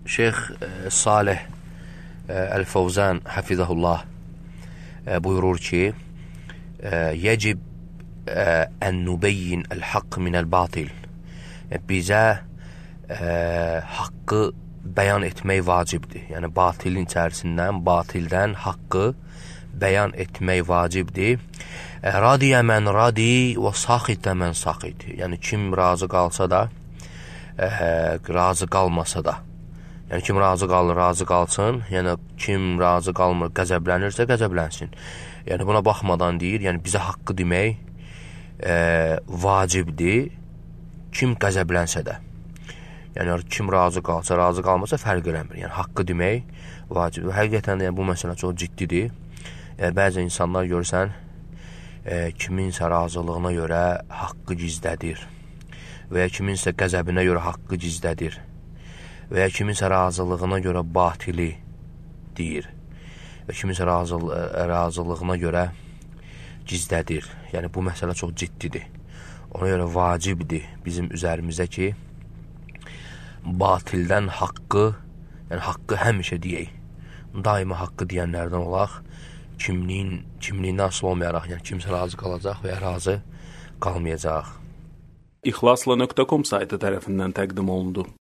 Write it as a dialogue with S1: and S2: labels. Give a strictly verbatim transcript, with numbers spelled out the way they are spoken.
S1: Şeyx Salih Əl-Fəvzən Hafizahullah buyurur ki, yəcib ən nubeyyin əl-haqq minəl-batil. Bizə haqqı bəyan etmək vacibdir. Yəni, batilin içərisindən, batildən haqqı bəyan etmək vacibdir. Radiyə mən radi və saxitə mən saxit. Yəni, kim razı qalsa da, razı qalmasa da. Yəni, kim razı qalır, razı qalsın. Yəni, kim razı qalmır, qəzəblənirsə, qəzəblənsin. Yəni, buna baxmadan deyir, yəni, bizə haqqı demək e, vacibdir, kim qəzəblənsə də. Yəni, kim razı qalsa, razı qalmasa fərq eləmir. Yəni, haqqı demək vacibdir. Həqiqətən də yəni, bu məsələ çox ciddidir. Yəni, bəzi insanlar görürsən, e, kiminsə razılığına görə haqqı gizlədir və ya kiminsə qəzəbinə görə haqqı gizlədir və ya kiminsə razılığına görə batili deyir və kiminsə razı, razılığına görə gizlədir. Yəni, bu məsələ çox ciddidir. Ona görə vacibdir bizim üzərimizə ki, batildən haqqı, yəni haqqı həmişə deyək. Daima haqqı deyənlərdən olaq, kimliyin, kimliyindən asılı olmayaraq, yəni kimsə razı qalacaq və ya razı qalmayacaq.
S2: İxlasla nöqtə com saytı tərəfindən təqdim olundu.